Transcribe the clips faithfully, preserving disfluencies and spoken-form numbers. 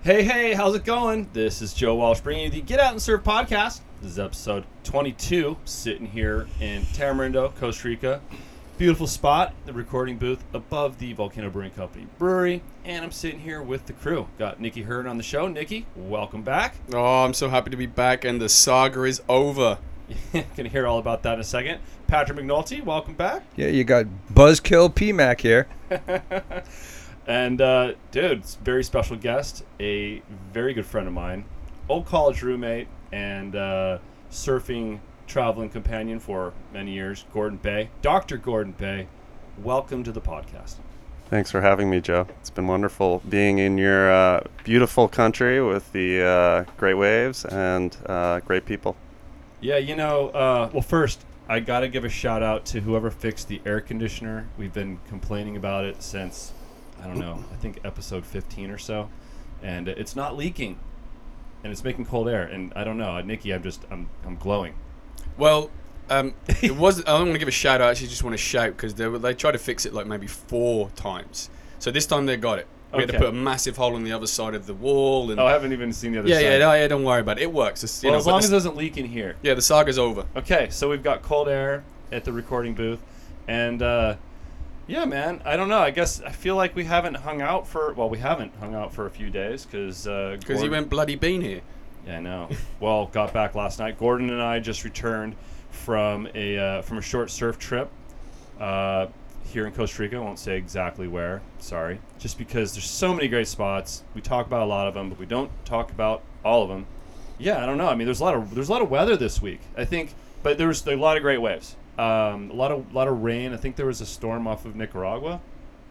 Hey, hey, how's it going? This is Joe Walsh bringing you the Get Out and Surf podcast. This is episode twenty-two, sitting here in Tamarindo, Costa Rica. Beautiful spot, the recording booth above the Volcano Brewing Company brewery. And I'm sitting here with the crew. Got Nikki Hearn on the show. Nikki, welcome back. Oh, I'm so happy to be back, and the saga is over. Gonna hear all about that in a second. Patrick McNulty, welcome back. Yeah, you got Buzzkill P Mac here. And, uh, dude, it's a very special guest, a very good friend of mine, old college roommate, and uh, surfing traveling companion for many years, Gordon Bay. Doctor Gordon Bay, welcome to the podcast. Thanks for having me, Joe. It's been wonderful being in your uh, beautiful country with the uh, great waves and uh, great people. Yeah, you know, uh, well, first, I got to give a shout out to whoever fixed the air conditioner. We've been complaining about it since, I don't know, I think episode fifteen or so. And it's not leaking. And it's making cold air. And I don't know, Nikki, I'm just, I'm, I'm glowing. Well, um, it was. I don't want to give a shout out. I actually just want to shout because they were, they tried to fix it like maybe four times. So this time they got it. We Okay. had to put a massive hole on the other side of the wall. And Oh, I haven't even seen the other yeah, side. yeah, no, yeah. Don't worry about it. It works. It's, you Well, know, as but long the- as it doesn't leak in here. yeah, the saga's over. Okay, so we've got cold air at the recording booth, and uh, yeah, man, I don't know. I guess I feel like we haven't hung out for well, we haven't hung out for a few days because uh, Because you went bloody bean here. Yeah, I know. Well, got back last night. Gordon and I just returned from a uh, from a short surf trip uh, here in Costa Rica. I won't say exactly where. Sorry, just because there's so many great spots. We talk about a lot of them, but we don't talk about all of them. Yeah, I don't know. I mean, there's a lot of there's a lot of weather this week. I think, but there was a lot of great waves. Um, a lot of lot of rain. I think there was a storm off of Nicaragua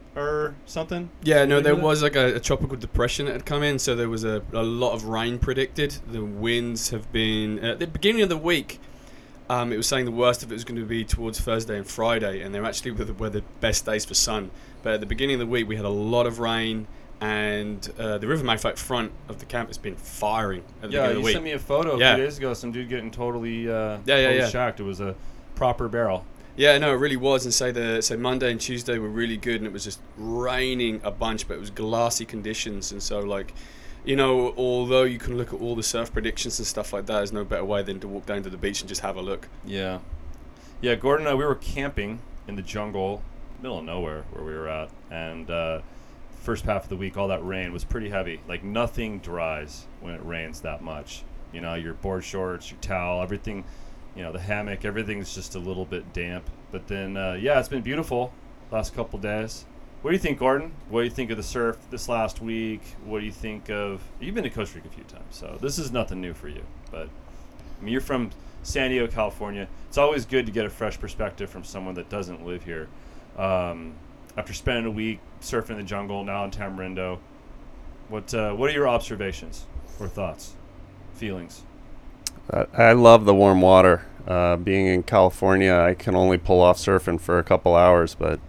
or something. Yeah, no, Did you there hear that? was like a, a tropical depression that had come in, so there was a, a lot of rain predicted. The winds have been at the beginning of the week. Um, it was saying the worst of it was going to be towards Thursday and Friday, and they're actually were the, were the best days for sun. But at the beginning of the week, we had a lot of rain, and uh, the River Magpie front of the camp has been firing at the Yeah, beginning of you the week. sent me a photo a Yeah. few days ago. Some dude getting totally, uh, Yeah, yeah, totally yeah. shocked. It was a proper barrel. Yeah, no, it really was. And say the say Monday and Tuesday were really good, and it was just raining a bunch, but it was glassy conditions, and so like, you know, although you can look at all the surf predictions and stuff like that, there's no better way than to walk down to the beach and just have a look. Yeah, yeah. Gordon and I, we were camping in the jungle, middle of nowhere, where we were at, and uh, first half of the week, all that rain was pretty heavy. Like nothing dries when it rains that much. You know, your board shorts, your towel, everything. You know, the hammock, everything's just a little bit damp. But then, uh, yeah, it's been beautiful last couple days. What do you think, Gordon? What do you think of the surf this last week? What do you think of... You've been to Costa Rica a few times, so this is nothing new for you. But, I mean, you're from San Diego, California. It's always good to get a fresh perspective from someone that doesn't live here. Um, after spending a week surfing in the jungle, now in Tamarindo, what, uh, what are your observations or thoughts, feelings? I, I love the warm water. Uh, being in California, I can only pull off surfing for a couple hours, but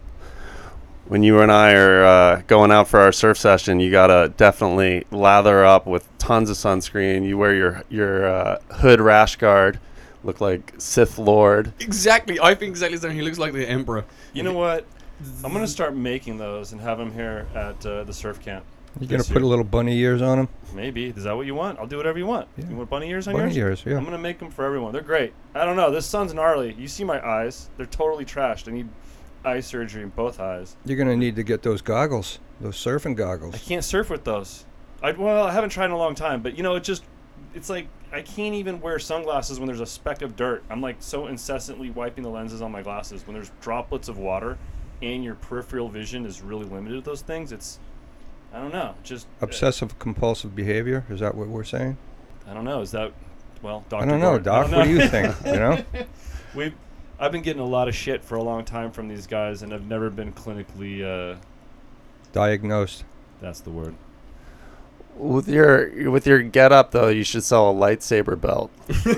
when you and I are uh, going out for our surf session, you gotta definitely lather up with tons of sunscreen. You wear your your uh, hood rash guard, look like Sith Lord. Exactly, I think exactly the same. He looks like the Emperor. You know what? I'm going to start making those and have them here at uh, the surf camp. You gonna this put year. a little bunny ears on them? Maybe. Is that what you want? I'll do whatever you want. Yeah. You want bunny ears on Bunny yours? ears, yeah. I'm going to make them for everyone. They're great. I don't know. This sun's gnarly. You see my eyes. They're totally trashed. I need eye surgery in both eyes. You're gonna need to get those goggles, those surfing goggles. I can't surf with those. I Well, I haven't tried in a long time, but, you know, it just... It's like I can't even wear sunglasses when there's a speck of dirt. I'm, like, so incessantly wiping the lenses on my glasses. When there's droplets of water and your peripheral vision is really limited to those things, it's... I don't know. Just Obsessive compulsive behavior, is that what we're saying? I don't know. Is that well, Doctor I don't know, Gordon, Doc. I don't What do know. you think? You know? We've I've been getting a lot of shit for a long time from these guys, and I've never been clinically. Uh, Diagnosed. that's the word. With your with your get up though, you should sell a lightsaber belt.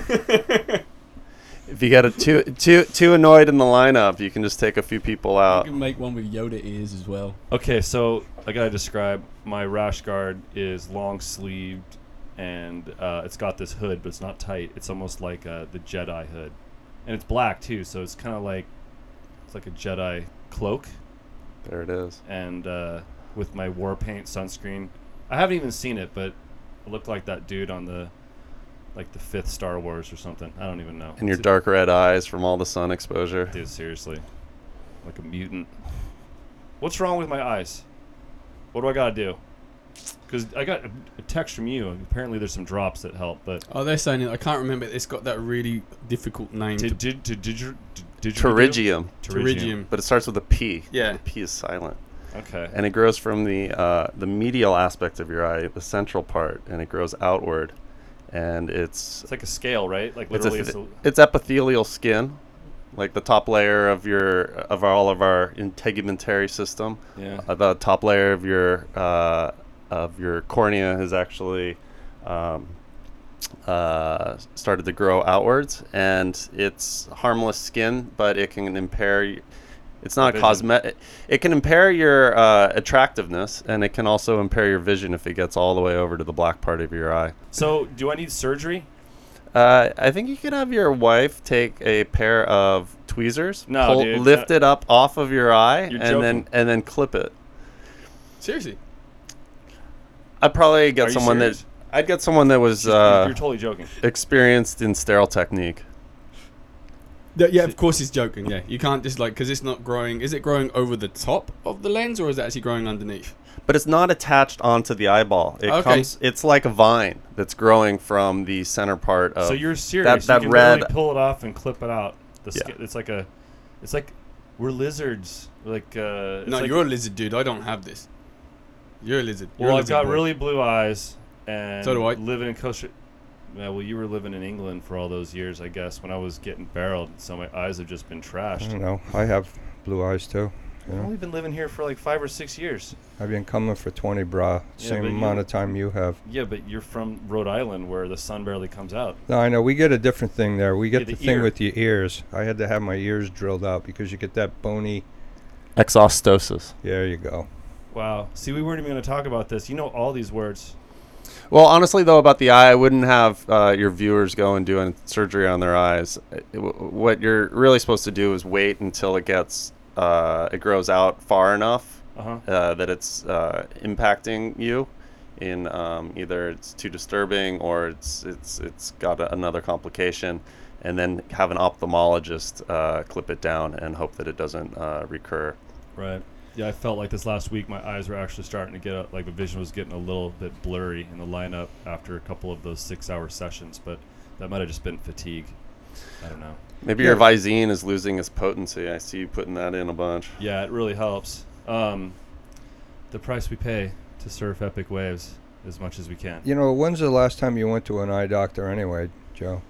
If you get a too too too annoyed in the lineup, you can just take a few people You out. can make one with Yoda ears as well. Okay, so I gotta describe my rash guard is long sleeved, and uh, it's got this hood, but it's not tight. It's almost like uh, the Jedi hood, and it's black too, so it's kind of like it's like a Jedi cloak. There it is. And uh, with my war paint sunscreen, I haven't even seen it, but it looked like that dude on the, like the fifth Star Wars or something. I don't even know. And your It's a- dark red eyes from all the sun exposure. Dude, seriously, like a mutant. What's wrong with my eyes? What do I gotta do? Because I got a, a text from you. Apparently, there's some drops that help, but Oh, they're saying it. I can't remember. It's got that really difficult name. did to, did did, did you did you Pterygium. Pterygium. But it starts with a P. Yeah. The P is silent. Okay. And it grows from the uh, the medial aspect of your eye, the central part, and it grows outward. And it's It's like a scale, right? Like it's, a literally, th- it's a, it's epithelial skin, like the top layer of your of all of our integumentary system. yeah. Uh, the top layer of your uh, of your cornea has actually um, uh, started to grow outwards, and it's harmless skin, but it can impair. y- It's not Vision. cosmetic. It can impair your uh, attractiveness, and it can also impair your vision if it gets all the way over to the black part of your eye. So, do I need surgery? Uh, I think you could have your wife take a pair of tweezers, No, pull, dude, lift that- it up off of your eye, You're and then joking. and then clip it. Seriously. I'd probably Are get you someone serious? that I'd get someone that was You're- uh, you're totally joking. experienced in sterile technique. Th- yeah, of course he's joking. Yeah, you can't just like because it's not growing. Is it growing over the top of the lens, or is it actually growing underneath? But it's not attached onto the eyeball. It Okay. comes. It's like a vine that's growing from the center part of. So you're serious? that you can red- literally pull it off and clip it out. The Yeah. skin, it's like a, it's like we're lizards. Like uh, it's No, like, you're a lizard, dude. I don't have this. You're a lizard. You're Well, a I've lizard got boy. really blue eyes, and So do I. living in Costa. Yeah, well, you were living in England for all those years, I guess, when I was getting barreled. So my eyes have just been I trashed. don't know. I have blue eyes too. You I've know? only been living here for like five or six years. I've been coming for twenty, brah. Yeah, Same but you- amount of time you have. Yeah, but you're from Rhode Island, where the sun barely comes out. No, I know. We get a different thing there. We get Yeah, the, the thing ear. with your ears. I had to have my ears drilled out because you get that bony. exostosis. There you go. Wow. See, we weren't even going to talk about this. You know all these words. Well, honestly, though, about the eye, I wouldn't have uh, your viewers go and do surgery on their eyes. It- w- what you're really supposed to do is wait until it gets uh, it grows out far enough Uh-huh. uh, that it's uh, impacting you in um, either it's too disturbing or it's it's it's got a, another complication, and then have an ophthalmologist uh, clip it down and hope that it doesn't uh, recur. Right. Yeah, I felt like this last week my eyes were actually starting to get a, like the vision was getting a little bit blurry in the lineup after a couple of those six-hour sessions, but that might have just been fatigue. I don't know. Maybe Yeah. your Visine is losing its potency. I see you putting that in a bunch. Yeah, it really helps. Um, the price we pay to surf epic waves as much as we can. You know, when's the last time you went to an eye doctor anyway, Joe?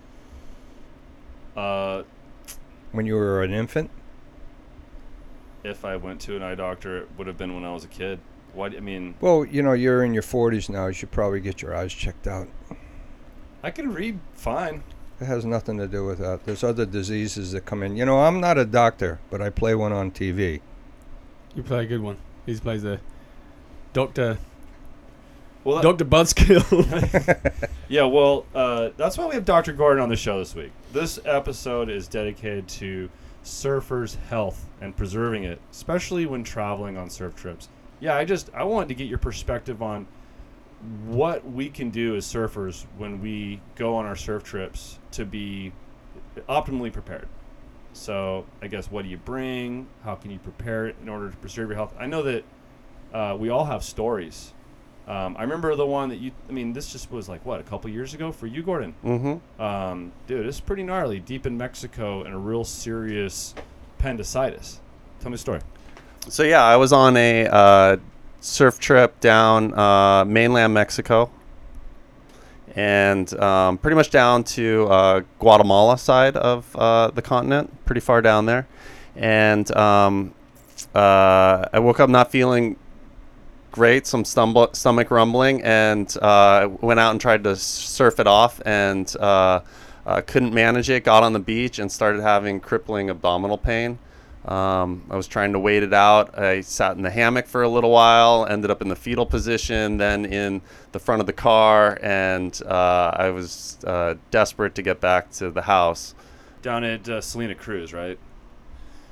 Uh, When you were an infant? if I went to an eye doctor, it would have been when I was a kid. Why? d- I mean, Well, you know, you're in your forties now. You should probably get your eyes checked out. I can read fine. It has nothing to do with that. There's other diseases that come in. You know, I'm not a doctor, but I play one on T V. You play a good one. He plays the Doctor Well, that- Doctor Buzzkill. Yeah, well, uh, that's why we have Doctor Gordon on the show this week. This episode is dedicated to surfers' health and preserving it, especially when traveling on surf trips. Yeah, I just I wanted to get your perspective on what we can do as surfers when we go on our surf trips to be optimally prepared. So, I guess, what do you bring? How can you prepare it in order to preserve your health? I know that uh, we all have stories. Um, I remember the one that you, I mean, this just was like, what, a couple years ago for you, Gordon? Mm-hmm. Um, dude, it's pretty gnarly. Deep in Mexico and a real serious appendicitis. Tell me the story. So yeah, I was on a uh, surf trip down uh, mainland Mexico, and um, pretty much down to uh, Guatemala side of uh, the continent, pretty far down there. And um, uh, I woke up not feeling great, some stumble, stomach rumbling, and uh, went out and tried to surf it off, and uh, uh, couldn't manage it. Got on the beach and started having crippling abdominal pain. Um, I was trying to wait it out. I sat in the hammock for a little while, ended up in the fetal position, then in the front of the car, and uh, I was uh, desperate to get back to the house. Down at uh, Salina Cruz, right?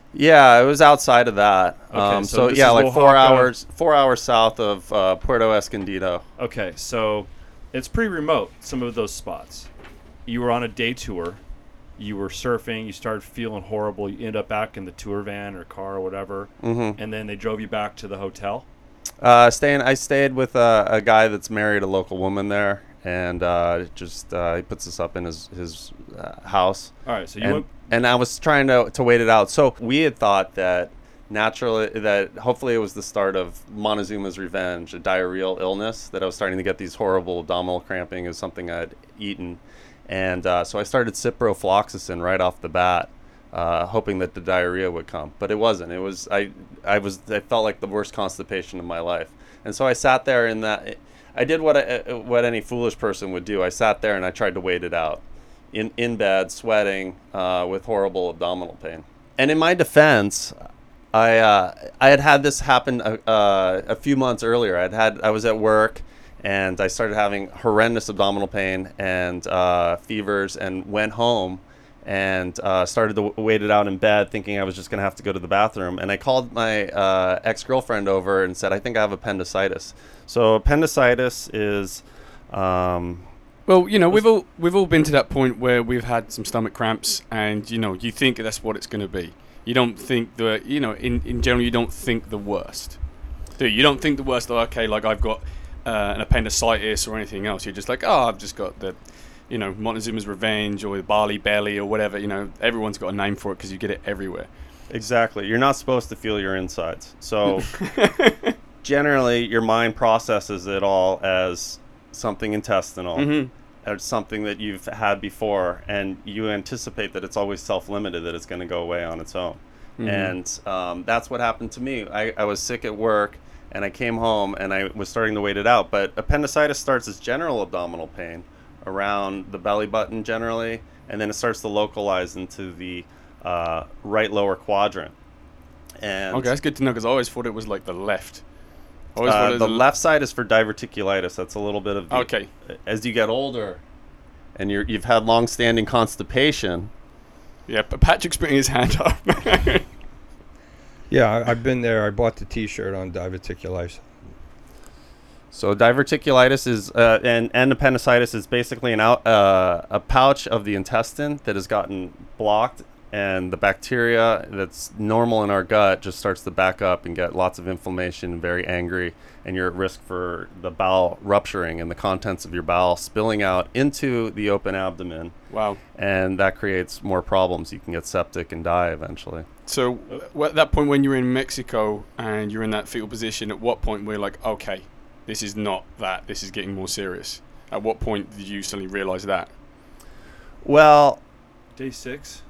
Yeah, it was outside of that. Okay, um, so so this yeah, is like four Oaxaca. hours, four hours south of uh, Puerto Escondido. Okay, so it's pretty remote, some of those spots. You were on a day tour. You were surfing. You started feeling horrible. You end up back in the tour van or car or whatever. Mm-hmm. And then they drove you back to the hotel. Uh, staying, I stayed with a, a guy that's married a local woman there, and uh, just uh, he puts us up in his his uh, house. All right, so you and, went. and I was trying to to wait it out. So we had thought that naturally that hopefully it was the start of Montezuma's revenge, a diarrheal illness, that I was starting to get these horrible abdominal cramping is something I'd eaten, and uh, so I started ciprofloxacin right off the bat. Uh, hoping that the diarrhea would come, but it wasn't. It was I, I was I felt like the worst constipation of my life, and so I sat there in that. I did what I, what any foolish person would do. I sat there and I tried to wait it out, in in bed, sweating, uh, with horrible abdominal pain. And in my defense, I uh, I had had this happen a, uh, a few months earlier. I'd had I was at work, and I started having horrendous abdominal pain and uh, fevers, and went home. And uh, started to w- wait it out in bed, thinking I was just going to have to go to the bathroom. And I called my uh, ex-girlfriend over and said, I think I have appendicitis. So appendicitis is... Um, Well, you know, we've all we've all been to that point where we've had some stomach cramps, and you know, you think that's what it's going to be. You don't think the, you know, in, in general, you don't think the worst. Do you? You don't think the worst. Like, okay, like I've got uh, an appendicitis or anything else. You're just like, oh, I've just got the, you know, Montezuma's Revenge or the Barley Belly or whatever. You know, everyone's got a name for it because you get it everywhere. Exactly. You're not supposed to feel your insides. So generally, your mind processes it all as something intestinal, Mm-hmm. or something that you've had before, and you anticipate that it's always self-limited, that it's going to go away on its own. Mhm. And um, that's what happened to me. I, I was sick at work, and I came home, and I was starting to wait it out. But appendicitis starts as general abdominal pain around the belly button generally, and then it starts to localize into the uh, right lower quadrant. And Okay, that's good to know because I always thought it was like the left. I always thought uh, it was the a- left side is for diverticulitis. That's a little bit of the, Okay. as you get older, and you're, you've had long-standing constipation. Yeah, but Patrick's putting his hand up. Yeah, I, I've been there. I bought the T-shirt on diverticulitis. So diverticulitis is uh, and, and appendicitis is basically an out, uh, a pouch of the intestine that has gotten blocked, and the bacteria that's normal in our gut just starts to back up and get lots of inflammation and very angry, and you're at risk for the bowel rupturing and the contents of your bowel spilling out into the open abdomen, Wow. and that creates more problems. You can get septic and die eventually. So uh, at that point when you're in Mexico and you're in that fetal position, at what point we're like, okay, this is not that, this is getting more serious? At what point did you suddenly realize that? Well, Day six.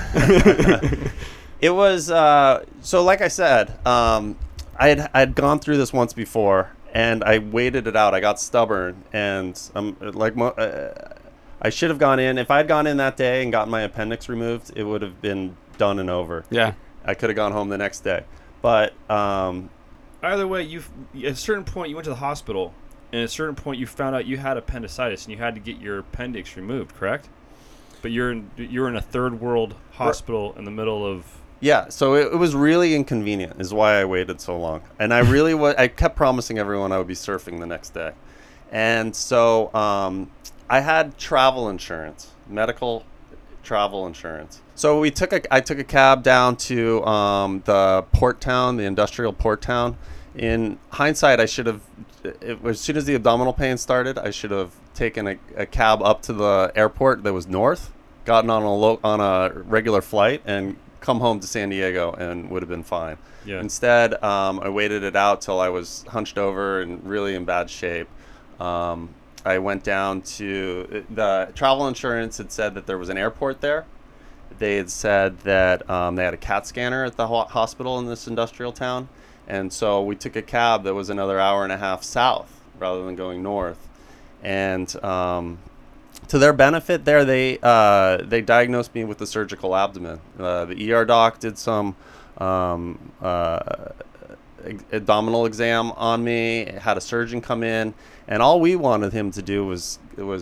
it was uh, so like I said, um, I had I'd gone through this once before, and I waited it out. I got stubborn, and um, like mo- uh, I should have gone in. If I had gone in that day and gotten my appendix removed, it would have been done and over. Yeah. I could have gone home the next day, but um, Either way, you at a certain point you went to the hospital, and at a certain point you found out you had appendicitis, and you had to get your appendix removed. Correct? But you're in you're in a third world hospital in the middle of. yeah, so it, it was really inconvenient, is why I waited so long. And I really was, I kept promising everyone I would be surfing the next day. And so um, I had travel insurance, medical travel insurance. So we took a, I took a cab down to um, the port town, the industrial port town. In hindsight, I should have, it, as soon as the abdominal pain started, I should have taken a, a cab up to the airport that was north, gotten on a lo- on a regular flight, and come home to San Diego, and would have been fine. Yeah. Instead, um, I waited it out till I was hunched over and really in bad shape. Um, I went down to the travel insurance had said that there was an airport there. They had said that um, they had a CAT scanner at the ho- hospital in this industrial town. And so we took a cab that was another hour and a half south rather than going north. And um, to their benefit there, they uh, they diagnosed me with the surgical abdomen. Uh, the E R doc did some um, uh, abdominal exam on me, had a surgeon come in, and all we wanted him to do was was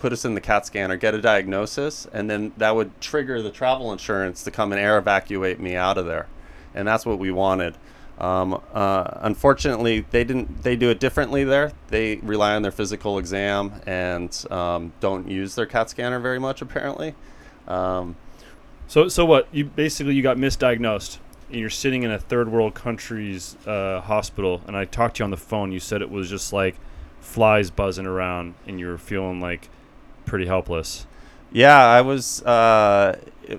put us in the CAT scanner, get a diagnosis, and then that would trigger the travel insurance to come and air evacuate me out of there. And that's what we wanted. Um, uh, unfortunately, they didn't. They do it differently there. They rely on their physical exam and um, don't use their CAT scanner very much, apparently. Um, So so what? You basically you got misdiagnosed, and you're sitting in a third world country's uh, hospital, and I talked to you on the phone. You said it was just like flies buzzing around, and you were feeling like pretty helpless. yeah, I was uh, it,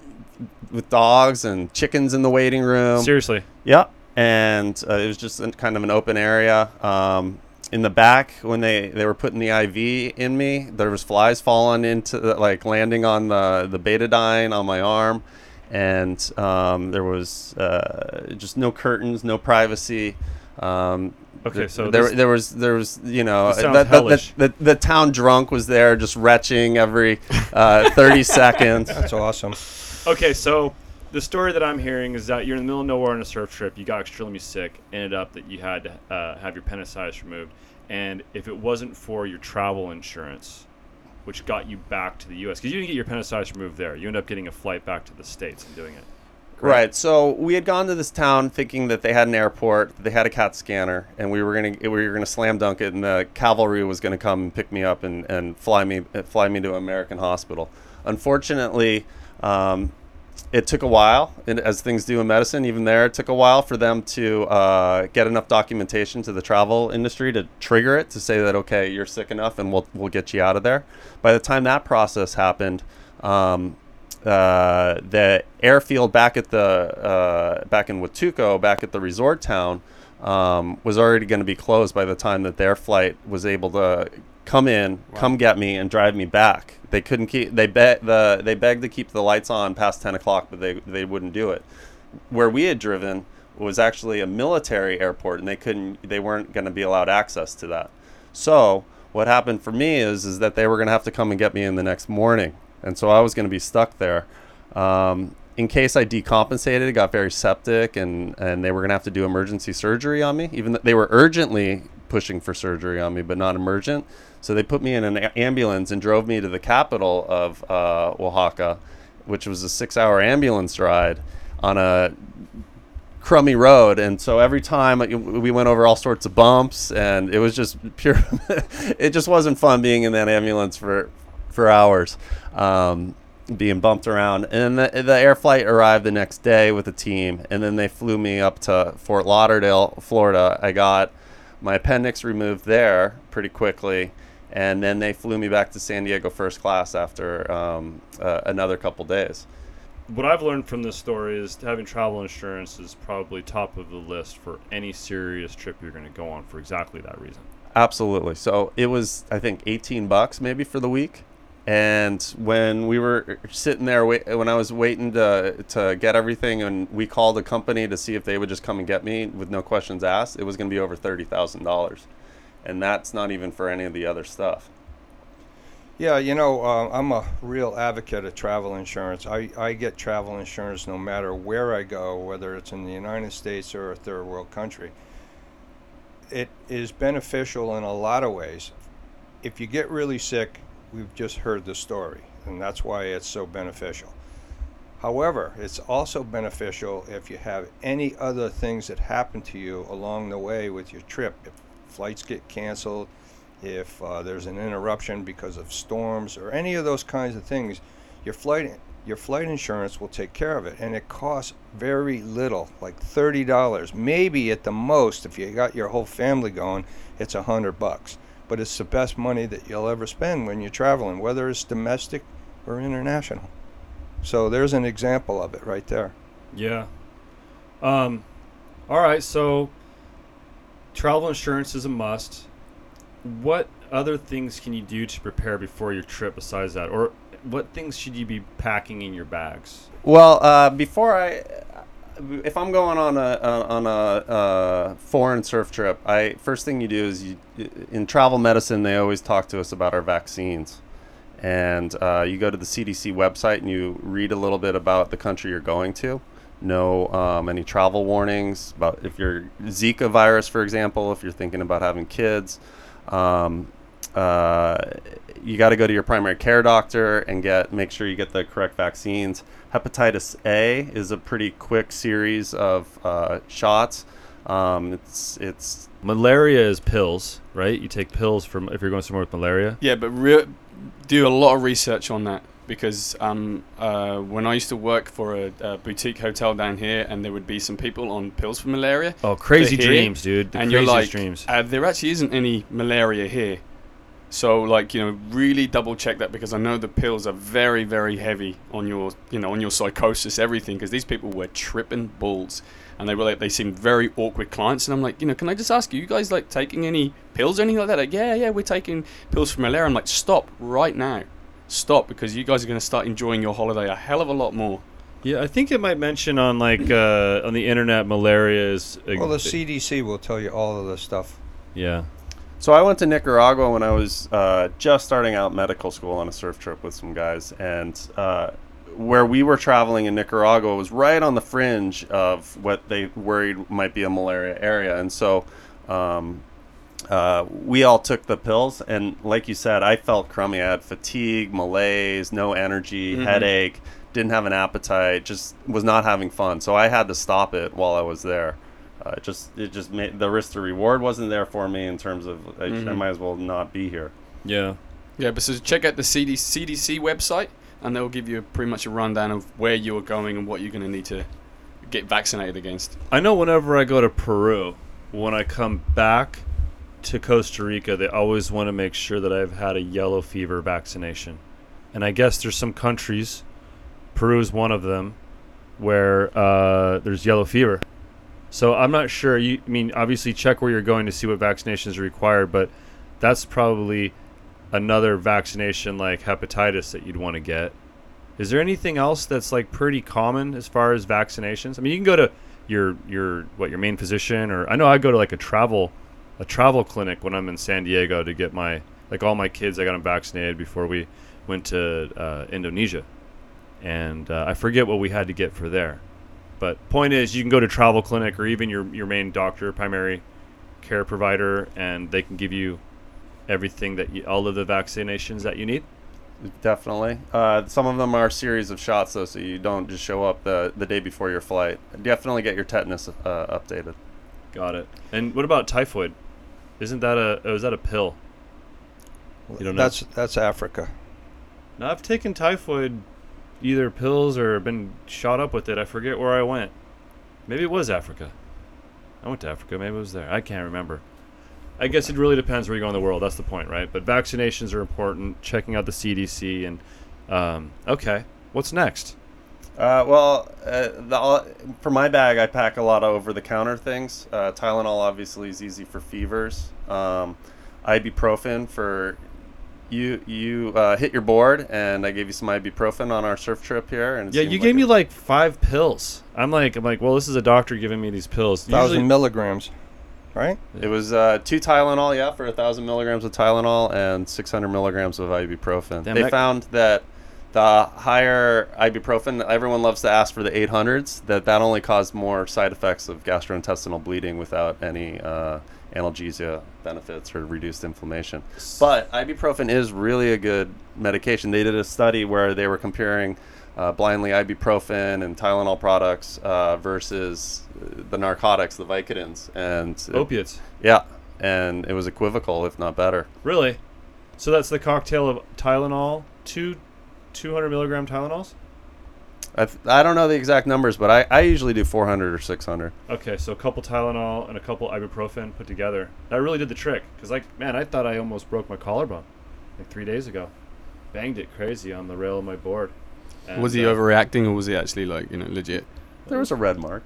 with dogs and chickens in the waiting room. Seriously. Yep. And uh, it was just an, kind of an open area. Um, in the back, when they, they were putting the I V in me, there was flies falling into, the, like, landing on the, the betadine on my arm. And um, there was uh, just no curtains, no privacy. Um, Okay, th- so there, this- there was, there was, you know, This sounds the, the, hellish. the, the, the town drunk was there, just retching every uh, thirty seconds. That's awesome. Okay, so the story that I'm hearing is that you're in the middle of nowhere on a surf trip. You got extremely sick. Ended up that you had to uh, have your appendicitis removed. And if it wasn't for your travel insurance, which got you back to the U S, because you didn't get your appendicitis removed there, you ended up getting a flight back to the States and doing it. Correct? Right. So we had gone to this town thinking that they had an airport, they had a CAT scanner, and we were gonna we were gonna slam dunk it, and the cavalry was gonna come and pick me up and, and fly me fly me to an American hospital. Unfortunately, um, it took a while, and as things do in medicine, even there, it took a while for them to uh, get enough documentation to the travel industry to trigger it to say that okay, you're sick enough, and we'll we'll get you out of there. By the time that process happened. Um, Uh, the airfield back at the uh, back in Watuco, back at the resort town, um, was already going to be closed by the time that their flight was able to come in, Wow. come get me, and drive me back. They couldn't keep. They bet the they begged to keep the lights on past ten o'clock, but they they wouldn't do it. Where we had driven was actually a military airport, and they couldn't. They weren't going to be allowed access to that. So what happened for me is is that they were going to have to come and get me in the next morning. And so I was going to be stuck there. Um, in case I decompensated, got very septic, and, and they were going to have to do emergency surgery on me. Even though they were urgently pushing for surgery on me, but not emergent. So they put me in an a- ambulance and drove me to the capital of uh, Oaxaca, which was a six-hour ambulance ride on a crummy road. And so every time we went over all sorts of bumps, and it was just pure. It just wasn't fun being in that ambulance for for hours, um, being bumped around. And the, the air flight arrived the next day with a team, and then they flew me up to Fort Lauderdale, Florida. I got my appendix removed there pretty quickly, and then they flew me back to San Diego first class after um, uh, another couple days. What I've learned from this story is having travel insurance is probably top of the list for any serious trip you're going to go on for exactly that reason. Absolutely. So it was, I think, eighteen bucks maybe for the week. And when we were sitting there, wait, when I was waiting to to get everything, and we called a company to see if they would just come and get me with no questions asked, it was going to be over thirty thousand dollars. And that's not even for any of the other stuff. Yeah, you know, uh, I'm a real advocate of travel insurance. I, I get travel insurance no matter where I go, whether it's in the United States or a third world country. It is beneficial in a lot of ways. If you get really sick, we've just heard the story, and that's why it's so beneficial. However, it's also beneficial if you have any other things that happen to you along the way with your trip. If flights get canceled, if uh, there's an interruption because of storms or any of those kinds of things, your flight your flight insurance will take care of it, and it costs very little, like thirty dollars. Maybe at the most, if you got your whole family going, it's a hundred bucks. But it's the best money that you'll ever spend when you're traveling, whether it's domestic or international. So there's an example of it right there. Yeah. Um, all right, so travel insurance is a must. What other things can you do to prepare before your trip besides that? Or what things should you be packing in your bags? Well, uh, before I, if I'm going on a, a on a uh, foreign surf trip, I first thing you do is you, in travel medicine, they always talk to us about our vaccines, and uh, you go to the C D C website and you read a little bit about the country you're going to. Know um, any travel warnings about if you're Zika virus, for example, if you're thinking about having kids. Um, uh, you got to go to your primary care doctor and get make sure you get the correct vaccines. Hepatitis A is a pretty quick series of uh, shots. Um, it's it's Malaria is pills, right? You take pills from if you're going somewhere with malaria. Yeah, but re- do a lot of research on that because um, uh, when I used to work for a, a boutique hotel down here, and there would be some people on pills for malaria. Oh, crazy They're here, dreams, dude! The and you're craziest like, dreams. uh, there actually isn't any malaria here. So, like, you know, really double check that because I know the pills are very, very heavy on your, you know, on your psychosis, everything. Because these people were tripping balls, and they were like, they seemed very awkward clients. And I'm like, you know, can I just ask you, you guys like taking any pills or anything like that? Like, yeah, yeah, we're taking pills for malaria. I'm like, stop right now, stop, because you guys are going to start enjoying your holiday a hell of a lot more. Yeah, I think it might mention on like uh, on the internet malaria is. Uh, Well, the C D C will tell you all of this stuff. Yeah. So I went to Nicaragua when I was uh, just starting out medical school on a surf trip with some guys, and uh, where we were traveling in Nicaragua was right on the fringe of what they worried might be a malaria area, and so um, uh, we all took the pills, and like you said, I felt crummy. I had fatigue, malaise, no energy, Mhm. headache, didn't have an appetite, just was not having fun. So I had to stop it while I was there. Uh, it just it just made the risk to reward wasn't there for me in terms of I, I Mhm. might as well not be here. Yeah. Yeah, but so check out the C D C website, and they'll give you pretty much a rundown of where you are going and what you're going to need to get vaccinated against. I know whenever I go to Peru, when I come back to Costa Rica, they always want to make sure that I've had a yellow fever vaccination. And I guess there's some countries, Peru is one of them, where uh, there's yellow fever. So I'm not sure. You, I mean, obviously check where you're going to see what vaccinations are required, but that's probably another vaccination like hepatitis that you'd want to get. Is there anything else that's like pretty common as far as vaccinations? I mean, you can go to your your what your main physician, or I know I go to like a travel a travel clinic when I'm in San Diego to get my like all my kids. I got them vaccinated before we went to uh, Indonesia, and uh, I forget what we had to get for there. But point is, you can go to travel clinic or even your your main doctor, primary care provider, and they can give you everything that you, all of the vaccinations that you need. Definitely. Uh, some of them are a series of shots, though, so you don't just show up the, the day before your flight. Definitely get your tetanus uh, updated. Got it. And what about typhoid? Isn't that a oh, is that a pill? You don't know? That's that's Africa. No, I've taken typhoid, either pills or been shot up with it. I forget where I went. Maybe it was Africa. I went to Africa. Maybe it was there. I can't remember. I guess it really depends where you go in the world. That's the point, right? But vaccinations are important. Checking out the C D C and um, okay, what's next? Uh, well, uh, the, uh, for my bag, I pack a lot of over-the-counter things. Uh, Tylenol obviously is easy for fevers. Um, ibuprofen for you. You uh, hit your board, and I gave you some ibuprofen on our surf trip here. And it Yeah, seemed you like gave a- me like five pills. I'm like, I'm like, well, this is a doctor giving me these pills. Thousand Usually- milligrams, right? It was uh, two Tylenol, yeah, for a thousand milligrams of Tylenol and six hundred milligrams of ibuprofen. Damn, they that- found that the higher ibuprofen, everyone loves to ask for the eight hundreds, that that only caused more side effects of gastrointestinal bleeding without any uh, analgesia benefits or reduced inflammation. But ibuprofen is really a good medication. They did a study where they were comparing uh, blindly ibuprofen and Tylenol products uh, versus the narcotics, the Vicodins, and it- opiates. yeah, and it was equivocal, if not better. Really? So that's the cocktail of Tylenol, two, two hundred milligram Tylenols. I, th- I don't know the exact numbers, but I, I usually do four hundred or six hundred. Okay, so a couple Tylenol and a couple ibuprofen put together. That really did the trick. Cause like, man, I thought I almost broke my collarbone, like three days ago. Banged it crazy on the rail of my board. And, Was he uh, overreacting, or was he actually like, you know, legit? There was a red mark.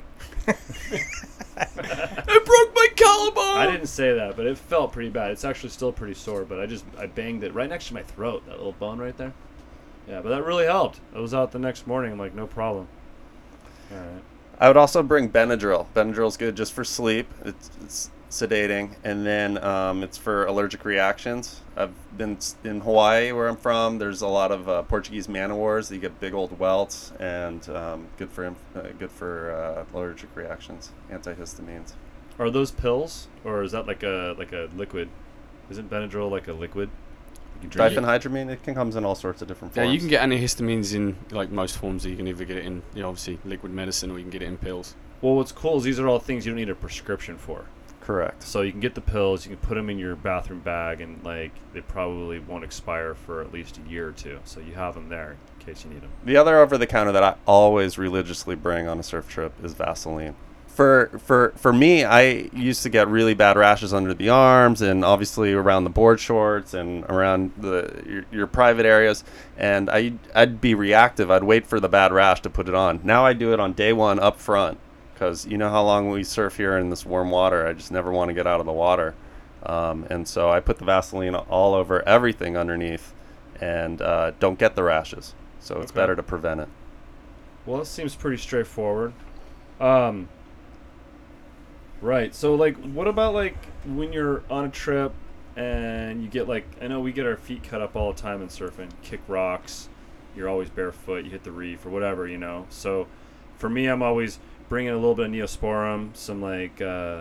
I broke my collarbone. I didn't say that, but it felt pretty bad. It's actually still pretty sore, but I just I banged it right next to my throat, that little bone right there. Yeah, but that really helped. I was out the next morning. I'm like, no problem. All right. I would also bring Benadryl. Benadryl's good just for sleep. It's, it's sedating, and then um, it's for allergic reactions. I've been s- in Hawaii, where I'm from. There's a lot of uh, Portuguese man o' wars. You get big old welts, and um, good for inf- uh, good for uh, allergic reactions. Antihistamines. Are those pills, or is that like a like a liquid? Isn't Benadryl like a liquid? You can drink it. Diphenhydramine, it can comes in all sorts of different Yeah, forms. you can get antihistamines in like most forms. You can either get it in, you know, obviously liquid medicine, or you can get it in pills. Well, what's cool is these are all things you don't need a prescription for. Correct. So you can get the pills, you can put them in your bathroom bag, and like they probably won't expire for at least a year or two. So you have them there in case you need them. The other over-the-counter that I always religiously bring on a surf trip is Vaseline. For for for me, I used to get really bad rashes under the arms and obviously around the board shorts and around the your, your private areas. And I I'd be reactive. I'd wait for the bad rash to put it on. Now I do it on day one up front, because you know how long we surf here in this warm water. I just never want to get out of the water. Um, and so I put the Vaseline all over everything underneath, and uh, don't get the rashes. So it's Okay. better to prevent it. Well, it seems pretty straightforward. Um, right. So, like, what about like when you're on a trip and you get like, I know we get our feet cut up all the time in surfing. Kick rocks. You're always barefoot. You hit the reef or whatever, you know. So, for me, I'm always bringing a little bit of Neosporin, some like uh,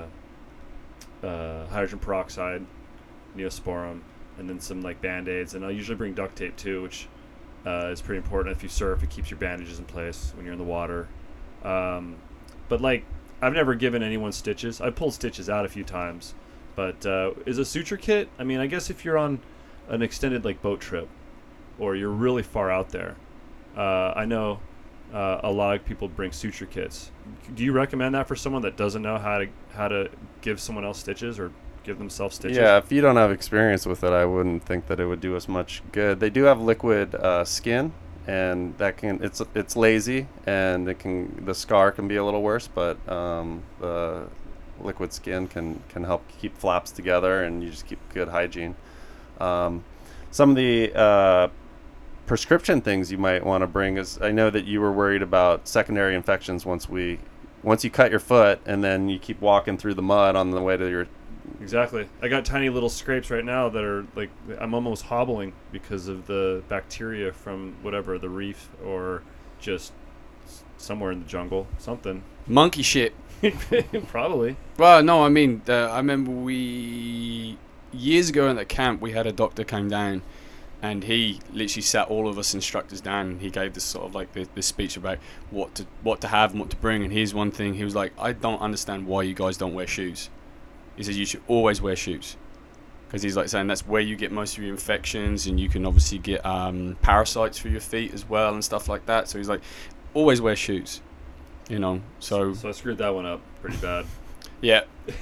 uh, hydrogen peroxide, Neosporin, and then some like Band-Aids. And I'll usually bring duct tape too, which uh, is pretty important. If you surf, it keeps your bandages in place when you're in the water. Um, but like, I've never given anyone stitches. I pulled stitches out a few times, but uh, is a suture kit? I mean, I guess if you're on an extended like boat trip, or you're really far out there, uh, I know uh, a lot of people bring suture kits. Do you recommend that for someone that doesn't know how to how to give someone else stitches or give themselves stitches? Yeah, if you don't have experience with it, I wouldn't think that it would do us much good. They do have liquid uh, skin, and that can it's it's lazy, and it can the scar can be a little worse, but um, the liquid skin can can help keep flaps together, and you just keep good hygiene. Um, some of the uh, prescription things you might want to bring is, I know that you were worried about secondary infections once we once you cut your foot and then you keep walking through the mud on the way to your Exactly. I got tiny little scrapes right now that are like, I'm almost hobbling because of the bacteria from whatever, the reef or just s- somewhere in the jungle, something. Monkey shit. Probably. Well, no, I mean, uh, I remember we years ago in the camp we had a doctor came down, and he literally sat all of us instructors down, and he gave this sort of like this, this speech about what to what to have and what to bring. And here's one thing: he was like, "I don't understand why you guys don't wear shoes." He says you should always wear shoes, because he's like saying that's where you get most of your infections, and you can obviously get um, parasites through your feet as well and stuff like that. So he's like, always wear shoes, you know. So So I screwed that one up pretty bad. yeah,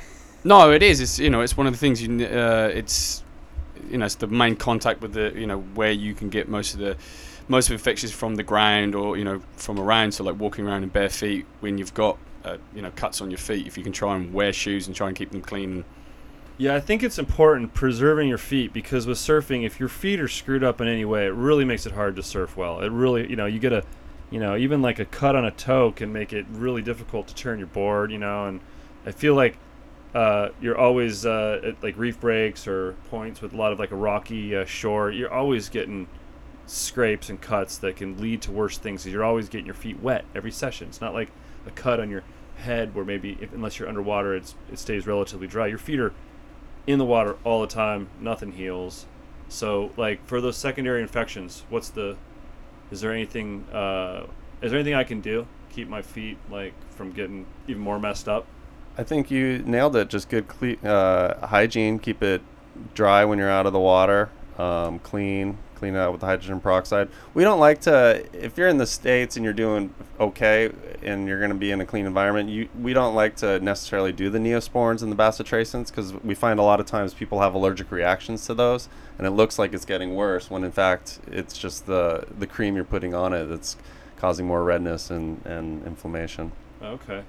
no, it is. It's you know, it's one of the things you. n- Uh, it's you know, it's the main contact with the you know where you can get most of the most of infections from the ground or you know from around. So like walking around in bare feet when you've got uh, you know cuts on your feet. If you can try and wear shoes and try and keep them clean. Yeah, I think it's important preserving your feet, because with surfing, if your feet are screwed up in any way, it really makes it hard to surf well. It really, you know, you get a, you know, even like a cut on a toe can make it really difficult to turn your board, you know, and I feel like uh, you're always uh, at like reef breaks or points with a lot of like a rocky uh, shore, you're always getting scrapes and cuts that can lead to worse things, because you're always getting your feet wet every session. It's not like a cut on your head where maybe, if, unless you're underwater, it's, it stays relatively dry. Your feet are in the water all the time, nothing heals. So like for those secondary infections, what's the is there anything uh is there anything I can do keep my feet like from getting even more messed up? I think you nailed it. Just good cle- uh, hygiene. Keep it dry when you're out of the water. Um, clean. Clean it out with hydrogen peroxide. We don't like to, if you're in the States and you're doing okay and you're going to be in a clean environment, you we don't like to necessarily do the neosporins and the bacitracins, because we find a lot of times people have allergic reactions to those, and it looks like it's getting worse when in fact it's just the, the cream you're putting on it that's causing more redness and, and inflammation. Okay.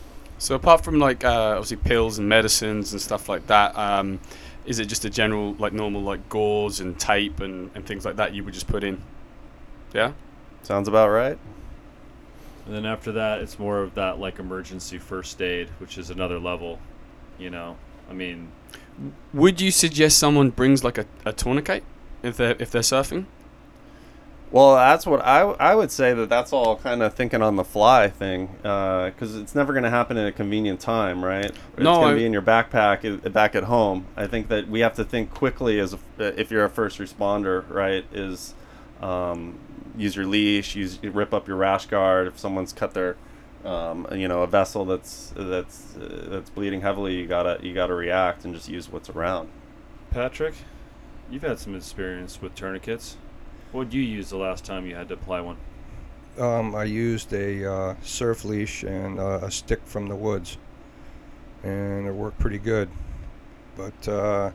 So apart from like uh, obviously pills and medicines and stuff like that, um, is it just a general like normal like gauze and tape and, and things like that you would just put in? Yeah. Sounds about right. And then after that, it's more of that like emergency first aid, which is another level, you know. I mean, Would you suggest someone brings like a, a tourniquet if they're if they're surfing? Well, that's what I, I would say that that's all kind of thinking on the fly thing, because it's never going to happen in a convenient time, right? It's No, going I- to be in your backpack i- back at home. I think that we have to think quickly as a, if you're a first responder, right? Is um, use your leash, use rip up your rash guard. If someone's cut their, um, you know, a vessel that's that's uh, that's bleeding heavily, you gotta you gotta react and just use what's around. Patrick, you've had some experience with tourniquets. What did you use the last time you had to apply one? Um, I used a uh, surf leash and uh, a stick from the woods, and it worked pretty good. But uh,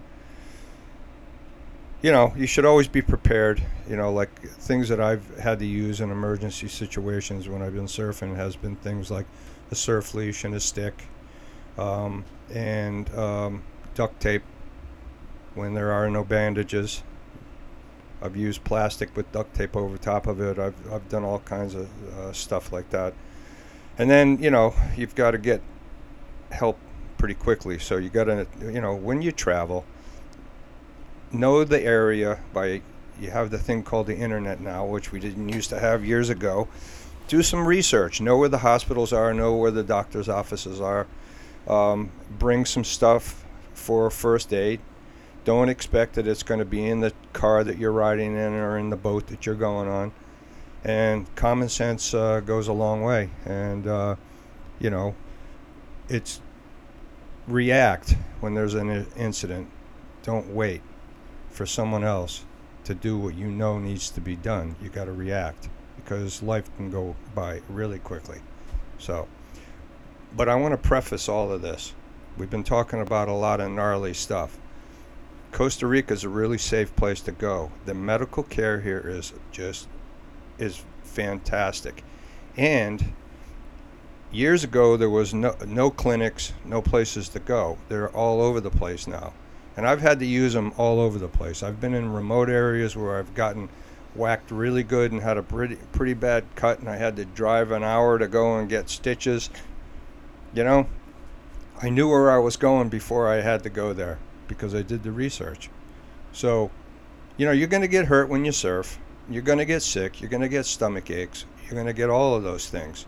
you know, you should always be prepared. You know, like things that I've had to use in emergency situations when I've been surfing has been things like a surf leash and a stick, um, and um, duct tape when there are no bandages. I've used plastic with duct tape over top of it. I've I've done all kinds of uh, stuff like that. And then, you know, you've got to get help pretty quickly. So you got to, you know, when you travel, know the area by, you have the thing called the internet now, which we didn't used to have years ago. Do some research. Know where the hospitals are. Know where the doctor's offices are. Um, bring some stuff for first aid. Don't expect that it's going to be in the car that you're riding in or in the boat that you're going on. And common sense uh, goes a long way. And, uh, you know, it's react when there's an i- incident. Don't wait for someone else to do what you know needs to be done. You got to react because life can go by really quickly. So, but I want to preface all of this. We've been talking about a lot of gnarly stuff. Costa Rica is a really safe place to go. The medical care here is just is fantastic. And years ago there was no no clinics, no places to go. They're all over the place now. And I've had to use them all over the place. I've been in remote areas where I've gotten whacked really good and had a pretty pretty bad cut and I had to drive an hour to go and get stitches. You know, I knew where I was going before I had to go there, because I did the research. So, you know, you're going to get hurt when you surf. You're going to get sick. You're going to get stomach aches. You're going to get all of those things.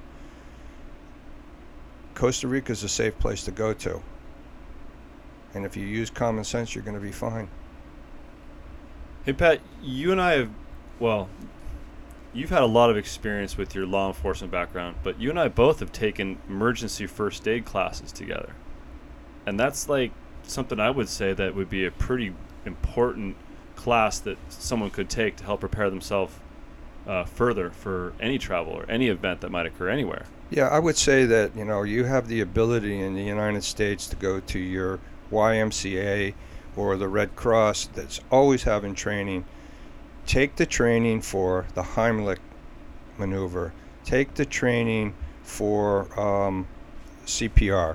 Costa Rica is a safe place to go to. And if you use common sense, you're going to be fine. Hey, Pat, you and I have, well, you've had a lot of experience with your law enforcement background, but you and I both have taken emergency first aid classes together. And that's like something I would say that would be a pretty important class that someone could take to help prepare themselves uh, further for any travel or any event that might occur anywhere. Yeah, I would say that, you know, you have the ability in the United States to go to your Y M C A or the Red Cross that's always having training. Take the training for the Heimlich maneuver. Take the training for um, C P R.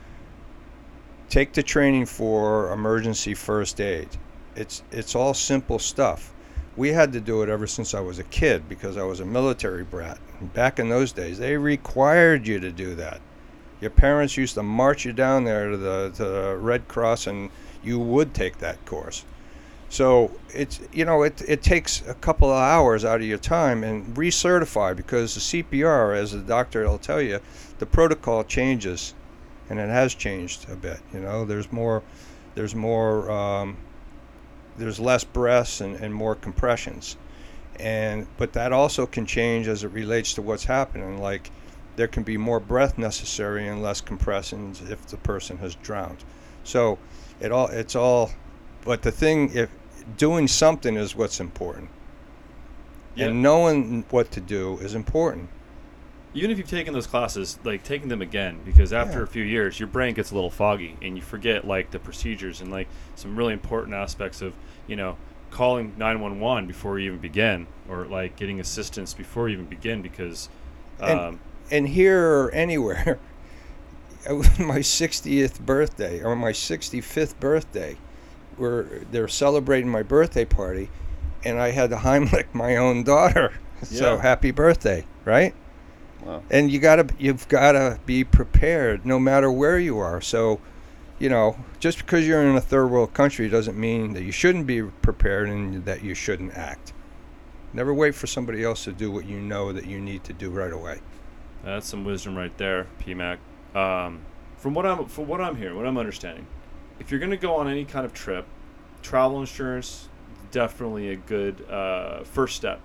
Take the training for emergency first aid. It's it's all simple stuff. We had to do it ever since I was a kid because I was a military brat. Back in those days, they required you to do that. Your parents used to march you down there to the, to the Red Cross, and you would take that course. So it's, you know, it it takes a couple of hours out of your time and recertify, because the C P R, as the doctor will tell you, the protocol changes, and it has changed a bit. You know, there's more, there's more, um, there's less breaths and, and more compressions, and but that also can change as it relates to what's happening. Like, there can be more breath necessary and less compressions if the person has drowned. So it all it's all, but the thing, if doing something is what's important, Yeah. and knowing what to do is important. Even if you've taken those classes, like taking them again, because after Yeah. a few years, your brain gets a little foggy and you forget like the procedures and like some really important aspects of, you know, calling nine one one before you even begin, or like getting assistance before you even begin, because And- um, And here or anywhere, it was my sixtieth birthday or my sixty-fifth birthday, where they're celebrating my birthday party, and I had to Heimlich my own daughter. So Yeah. happy birthday, right? Wow. And you gotta, you've gotta be prepared no matter where you are. So, you know, just because you're in a third world country doesn't mean that you shouldn't be prepared and that you shouldn't act. Never wait for somebody else to do what you know that you need to do right away. That's some wisdom right there, P Mac. Um, from what I'm from what I'm hearing, what I'm understanding, if you're going to go on any kind of trip, travel insurance definitely a good uh, first step.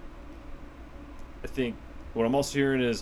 I think what I'm also hearing is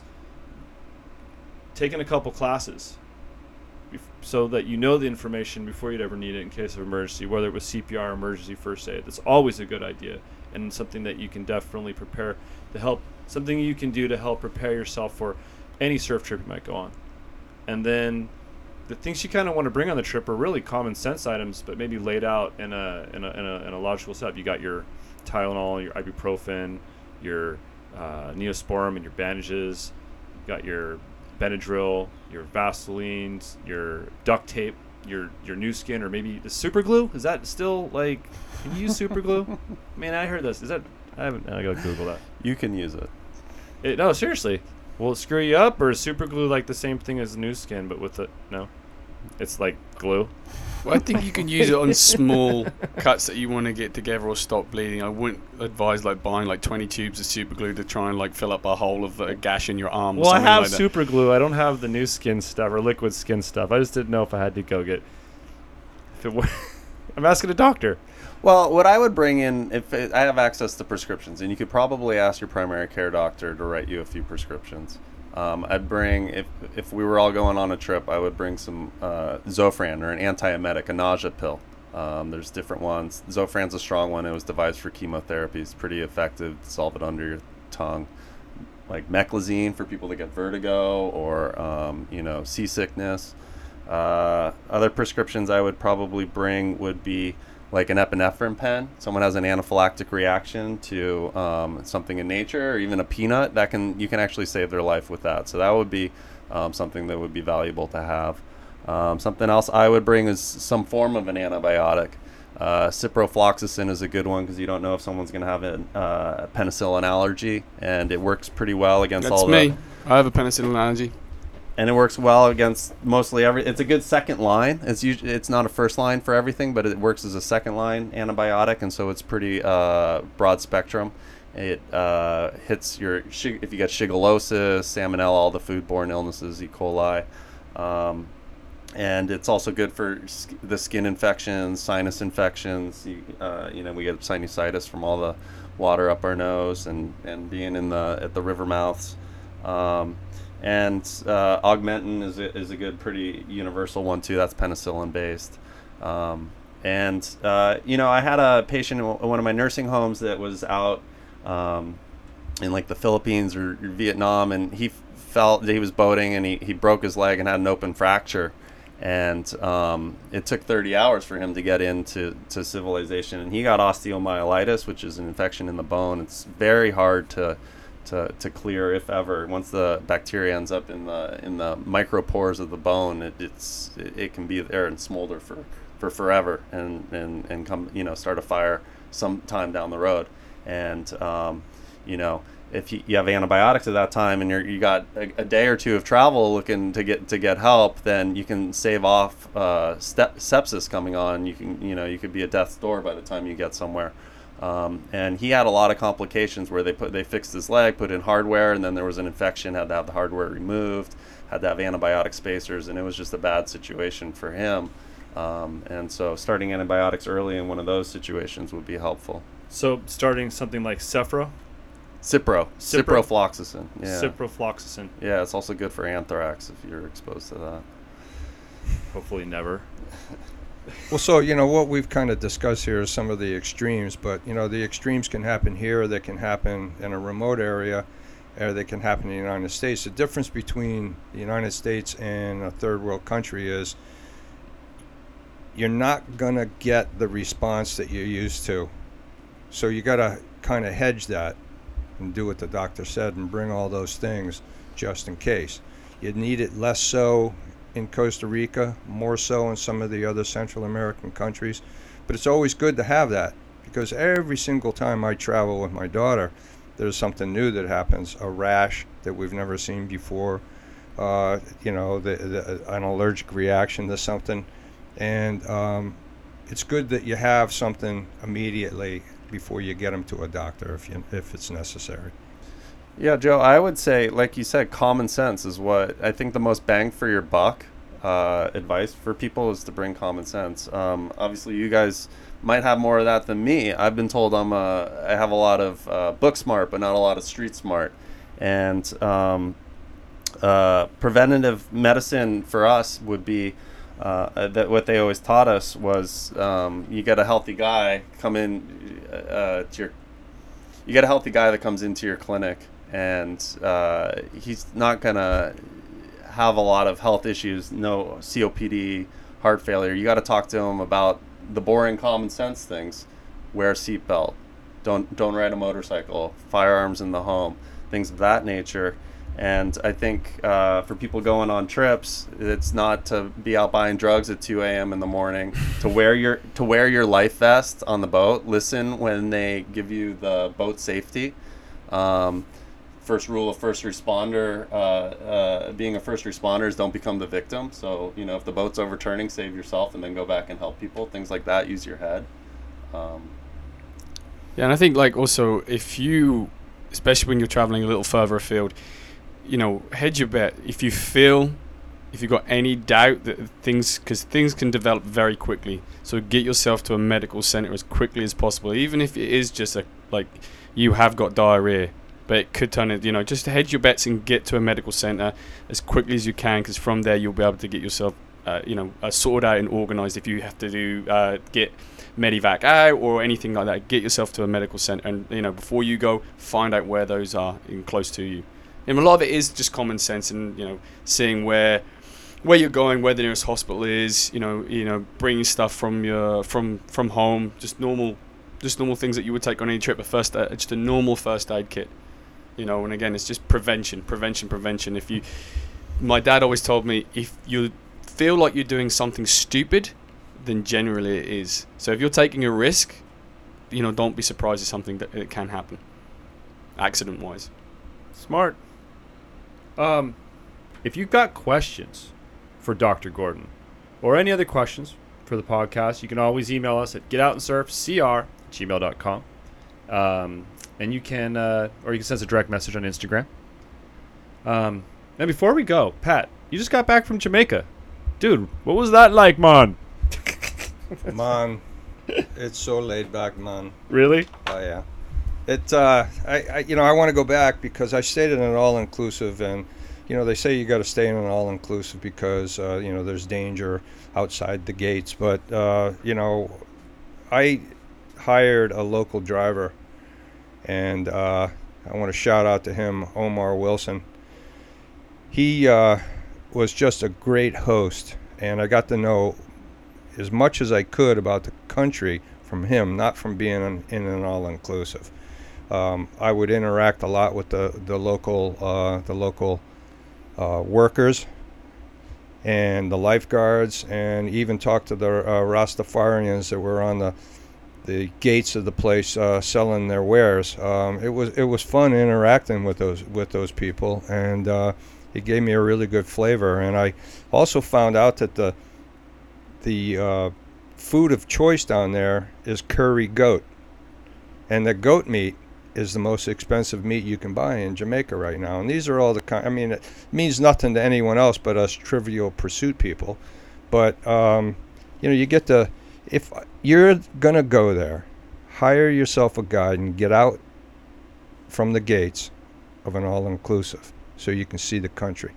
taking a couple classes bef- so that you know the information before you'd ever need it in case of emergency, whether it was C P R or emergency first aid. That's always a good idea, and something that you can definitely prepare to help, something you can do to help prepare yourself for any surf trip you might go on. And then the things you kind of want to bring on the trip are really common sense items, but maybe laid out in a in a in a, in a logical step. You got your Tylenol, your ibuprofen, your uh, Neosporin, and your bandages. You got your Benadryl, your Vaselines, your duct tape, your your new skin, or maybe the super glue. Is that still like? Can you use super glue? I mean, I heard this. Is that? I haven't. I gotta Google that. You can use it. It, no, seriously. Will it screw you up, or is super glue like the same thing as new skin, but with it? No, it's like glue. Well, I think you can use it on small cuts that you want to get together or stop bleeding. I wouldn't advise like buying like twenty tubes of super glue to try and like fill up a hole of a gash in your arm. Well, or I something have like that. super glue. I don't have the new skin stuff or liquid skin stuff. I just didn't know if I had to go get. If it were, I'm asking a doctor. Well, what I would bring in, if it, I have access to prescriptions, and you could probably ask your primary care doctor to write you a few prescriptions. Um, I'd bring, if if we were all going on a trip, I would bring some uh, Zofran, or an antiemetic, a nausea pill. Um, there's different ones. Zofran's a strong one. It was devised for chemotherapy. It's pretty effective. Dissolve it under your tongue. Like meclizine for people that get vertigo or um, you know, seasickness. Uh, other prescriptions I would probably bring would be like an epinephrine pen. Someone has an anaphylactic reaction to um, something in nature, or even a peanut, that can you can actually save their life with that. So that would be um, something that would be valuable to have. Um, something else I would bring is some form of an antibiotic. Uh, ciprofloxacin is a good one because you don't know if someone's going to have a uh, penicillin allergy, and it works pretty well against That's all me. the. I have a penicillin allergy. And it works well against mostly every. It's a good second line. It's usually, it's not a first line for everything, but it works as a second line antibiotic, and so it's pretty uh, broad spectrum. It uh, hits your shig- if you get shigellosis, salmonella, all the foodborne illnesses, E. coli, um, and it's also good for sk- the skin infections, sinus infections. You, uh, you know, we get sinusitis from all the water up our nose and, and being in the at the river mouths. Um, And uh, Augmentin is a, is a good, pretty universal one too. That's penicillin based. Um, and uh, you know, I had a patient in one of my nursing homes that was out um, in like the Philippines or, or Vietnam, and he felt he was boating and he, he broke his leg and had an open fracture. And um, it took thirty hours for him to get into to civilization. And he got osteomyelitis, which is an infection in the bone. It's very hard to To, to clear, if ever. Once the bacteria ends up in the in the micropores of the bone, it, it's it, it can be there and smolder for, for forever, and, and, and come you know start a fire sometime down the road. And um, you know if you, you have antibiotics at that time, and you're you got a, a day or two of travel looking to get to get help, then you can save off uh, step, sepsis coming on. You can you know you could be at death's door by the time you get somewhere. Um, and he had a lot of complications where they put they fixed his leg, put in hardware, and then there was an infection, had to have the hardware removed, had to have antibiotic spacers, and it was just a bad situation for him. Um, and so starting antibiotics early in one of those situations would be helpful. So starting something like Cefro, Cipro, Cipro. ciprofloxacin. Yeah. ciprofloxacin. Yeah, it's also good for anthrax if you're exposed to that. Hopefully never. Well, so, you know, what we've kind of discussed here is some of the extremes, but, you know, the extremes can happen here, they can happen in a remote area, or they can happen in the United States. The difference between the United States and a third world country is you're not going to get the response that you're used to. So you got to kind of hedge that and do what the doctor said and bring all those things just in case. You need it less so in Costa Rica, more so in some of the other Central American countries. But it's always good to have that, because every single time I travel with my daughter, there's something new that happens, a rash that we've never seen before, uh, you know, the, the, an allergic reaction to something. And um, it's good that you have something immediately before you get them to a doctor if you if it's necessary. Yeah, Joe, I would say, like you said, common sense is what I think the most bang for your buck uh, advice for people is to bring common sense. Um, obviously, you guys might have more of that than me. I've been told I'm a, I have a lot of uh, book smart, but not a lot of street smart. And um, uh, preventative medicine for us would be uh, that what they always taught us was um, you get a healthy guy come in uh, to your, you get a healthy guy that comes into your clinic. And uh, he's not going to have a lot of health issues, no C O P D, heart failure. You got to talk to him about the boring common sense things. Wear a seatbelt. Don't, don't ride a motorcycle. Firearms in the home. Things of that nature. And I think uh, for people going on trips, it's not to be out buying drugs at two a.m. in the morning. to wear your to wear your life vest on the boat. Listen when they give you the boat safety. Um, First rule of first responder, uh, uh, being a first responder is don't become the victim. So, you know, if the boat's overturning, save yourself and then go back and help people. Things like that, use your head. Um, yeah, and I think, like, also, if you, especially when you're traveling a little further afield, you know, hedge your bet. If you feel, if you've got any doubt that things, because things can develop very quickly. So get yourself to a medical center as quickly as possible, even if it is just a, like, you have got diarrhea. But it could turn it, you know, just hedge your bets and get to a medical center as quickly as you can, because from there you'll be able to get yourself, uh, you know, uh, sorted out and organized. If you have to do uh, get Medivac out or anything like that, get yourself to a medical center, and you know, before you go, find out where those are in close to you. And a lot of it is just common sense, and you know, seeing where where you're going, where the nearest hospital is, you know, you know, bringing stuff from your from from home, just normal, just normal things that you would take on any trip. A first, uh, just a normal first aid kit. You know, and again, it's just prevention, prevention, prevention. If you, my dad always told me, if you feel like you're doing something stupid, then generally it is. So if you're taking a risk, you know, don't be surprised at something that it can happen, accident-wise. Smart. Um, if you've got questions for Doctor Gordon or any other questions for the podcast, you can always email us at getoutandsurfcr at gmail dot com. Um, and you can, uh, or you can send us a direct message on Instagram. Um, and before we go, Pat, you just got back from Jamaica. Dude, what was that like, man? Man, it's so laid back, man. Really? Oh, yeah. It, uh, I, I, you know, I want to go back because I stayed in an all-inclusive, and, you know, they say you got to stay in an all-inclusive because, uh, you know, there's danger outside the gates. But, uh, you know, I hired a local driver, and uh, I want to shout out to him, Omar Wilson. He uh, was just a great host, and I got to know as much as I could about the country from him, not from being in, in an all-inclusive. Um, I would interact a lot with the the local uh, the local uh, workers and the lifeguards, and even talk to the uh, Rastafarians that were on the the gates of the place uh, selling their wares. Um, it was it was fun interacting with those with those people, and uh, it gave me a really good flavor. And I also found out that the the uh, food of choice down there is curry goat, and the goat meat is the most expensive meat you can buy in Jamaica right now. And these are all the kind. I mean, it means nothing to anyone else but us Trivial Pursuit people. But um, you know, you get to, if you're gonna go there, hire yourself a guide and get out from the gates of an all-inclusive so you can see the country.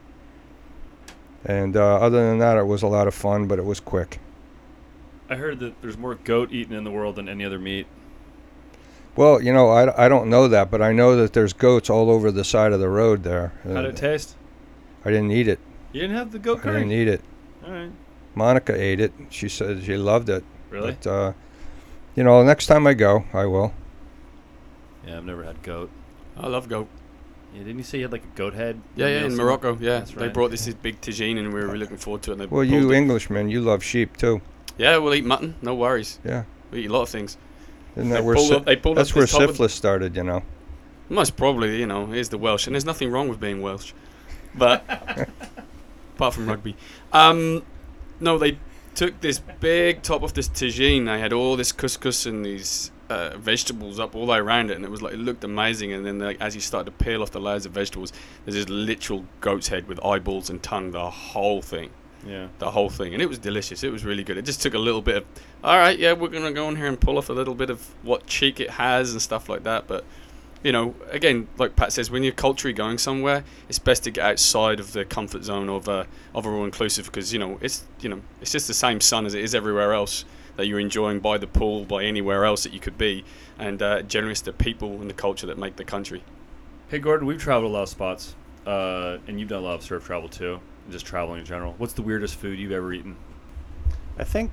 And uh, other than that, it was a lot of fun, but it was quick. I heard that there's more goat eaten in the world than any other meat. Well, you know, I, I don't know that, but I know that there's goats all over the side of the road there. How'd it taste? I didn't eat it. You didn't have the goat I curry? didn't eat it. All right. Monica ate it. She said she loved it. Really? But, uh, you know, next time I go, I will. Yeah, I've never had goat. I love goat. Yeah, didn't you say you had like a goat head? Yeah, yeah, in Morocco, yeah. That's They right. brought this, this big tagine, and we were really looking forward to it. And they Well, you pulled it. Englishmen, you love sheep too. Yeah, we'll eat mutton, no worries. Yeah. We eat a lot of things. Isn't They that where pulled sy- up- they pulled that's up where this top of- syphilis started, you know. Most probably, you know, here's the Welsh, and there's nothing wrong with being Welsh, but apart from rugby. Um, no, they took this big top of this tagine. I had all this couscous and these uh, vegetables up all the way around it, and it was like it looked amazing. And then like, as you started to peel off the layers of vegetables, there's this literal goat's head with eyeballs and tongue, the whole thing. Yeah. The whole thing, and it was delicious. It was really good. It just took a little bit of, all right, yeah, we're gonna go in here and pull off a little bit of what cheek it has and stuff like that. But you know, again, like Pat says, when you're culturally going somewhere, it's best to get outside of the comfort zone of uh, of a all inclusive, because you know it's you know it's just the same sun as it is everywhere else that you're enjoying by the pool, by anywhere else that you could be, and uh, generally it's the people and the culture that make the country. Hey, Gordon, we've traveled a lot of spots, uh, and you've done a lot of surf travel too. Just traveling in general. What's the weirdest food you've ever eaten? I think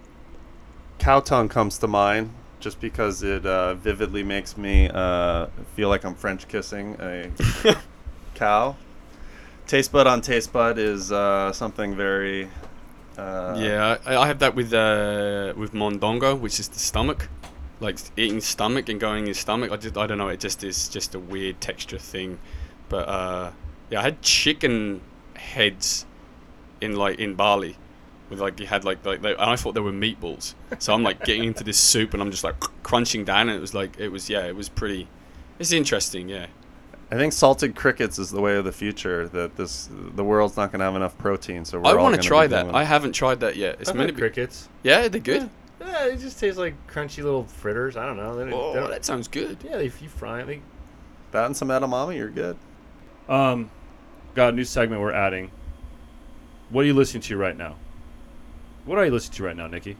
cow tongue comes to mind, just because it uh, vividly makes me uh, feel like I'm French kissing a cow. Taste bud on taste bud is uh, something very. Uh, yeah, I, I have that with uh, with mondongo, which is the stomach, like eating stomach and going in stomach. I just I don't know. It just is just a weird texture thing, but uh, yeah, I had chicken heads in like in Bali, with like you had like like they, and I thought they were meatballs. So I'm like getting into this soup and I'm just like crunching down, and it was like it was yeah it was pretty. It's interesting, yeah. I think salted crickets is the way of the future. That this the world's not going to have enough protein, so we're I all want gonna to try be that. doing- I haven't tried that yet. It's I've meant had to be. crickets. Yeah, they're good. Yeah. yeah, it just tastes like crunchy little fritters. I don't know. They, Oh, they don't- that sounds good. yeah, if you fry it. They, that and some edamame, you're good. um, got a new segment we're adding. What are you listening to right now? What are you listening to right now, Nikki?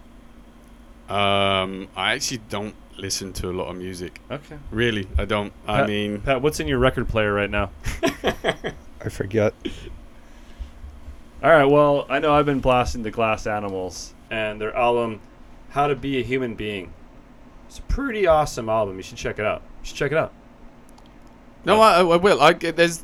Um, I actually don't listen to a lot of music. Okay. Really, I don't. I Pat- mean, Pat, what's in your record player right now? I forget. All right, well, I know I've been blasting the Glass Animals and their album, How to Be a Human Being. It's a pretty awesome album. You should check it out. You should check it out. no, I, I will. I there's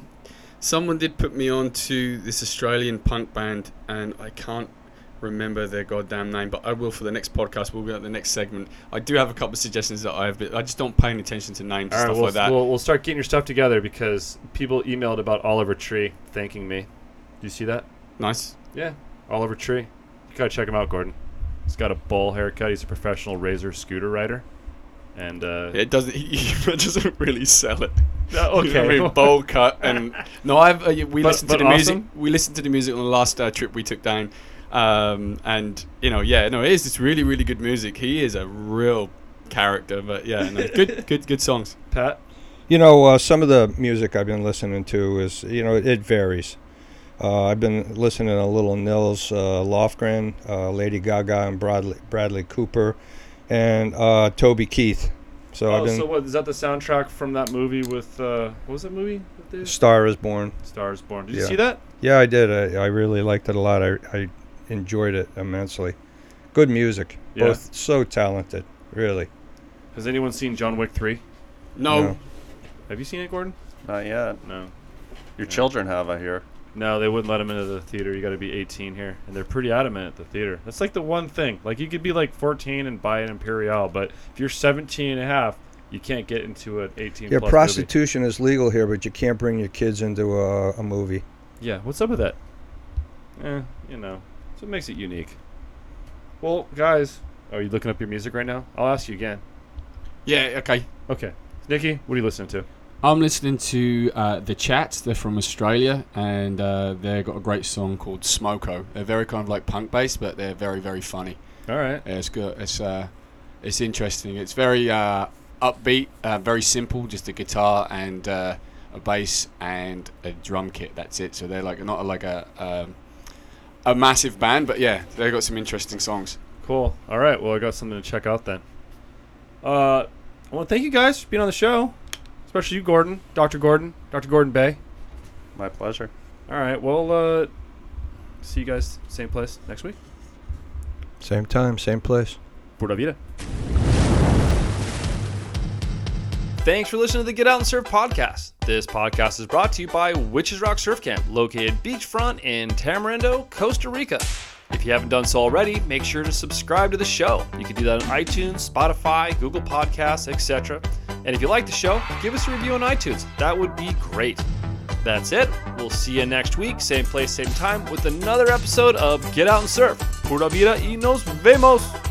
someone did put me on to this Australian punk band, and I can't remember their goddamn name, but I will for the next podcast. We'll be at the next segment. I do have a couple of suggestions that I have, but I just don't pay any attention to names and All right, stuff we'll, like that. We'll, we'll start getting your stuff together because people emailed about Oliver Tree thanking me. Do you see that? Nice. Yeah, Oliver Tree. You gotta check him out, Gordon. He's got a bowl haircut. He's a professional razor scooter rider. And uh, It doesn't. It doesn't really sell it. Uh, You know okay. what I mean, bowl cut and no. I've uh, we But- listened to but the music. awesome? We listened to the music on the last uh, trip we took down, um, and you know, yeah, no, it is. It's really, really good music. He is a real character, but yeah, no, good, good, good songs. Pat? You know, uh, some of the music I've been listening to is, you know, it varies. Uh, I've been listening to Little Nils, uh, Lofgren, uh, Lady Gaga, and Bradley, Bradley Cooper, and uh, Toby Keith. So I've Oh, been so what, is that the soundtrack from that movie with, uh, what was that movie? With the Star is Born. Stars Born. Did you Yeah. see that? Yeah, I did. I, I really liked it a lot. I, I enjoyed it immensely. Good music. Yeah. Both so talented, really. Has anyone seen John Wick three? No, No. Have you seen it, Gordon? Not yet. No. Your Yeah. children have, I hear. No, they wouldn't let him into the theater. You got to be eighteen here, and they're pretty adamant at the theater. That's like the one thing. Like you could be like fourteen and buy an Imperial, but if you're seventeen and a half, you can't get into an eighteen Yeah, plus prostitution is legal here, but you can't bring your kids into a, a movie. movie. Yeah, what's up with that? Eh, you know, so it makes it unique. Well, guys, are you looking up your music right now? I'll ask you again. yeah, okay. Okay, Nikki, what are you listening to? I'm listening to uh, The Chats. They're from Australia, and uh, they've got a great song called Smoko. They're very kind of like punk based, but they're very, very funny. All right. Yeah, it's good. It's uh, it's interesting. It's very uh, upbeat, uh, very simple. Just a guitar and uh, a bass and a drum kit. That's it. So they're like not like a um, a massive band, but yeah, they've got some interesting songs. Cool. All right. Well, I got something to check out then. Uh, I want to thank you guys for being on the show, especially you, Gordon, Doctor Gordon, Doctor Gordon Bay. My pleasure. All right. Well, uh, see you guys same place next week. Same time, same place. Pura vida. Thanks for listening to the Get Out and Surf podcast. This podcast is brought to you by Witches Rock Surf Camp, located beachfront in Tamarindo, Costa Rica. If you haven't done so already, make sure to subscribe to the show. You can do that on iTunes, Spotify, Google Podcasts, et cetera. And if you like the show, give us a review on iTunes. That would be great. That's it. We'll see you next week, same place, same time, with another episode of Get Out and Surf. Pura vida y nos vemos.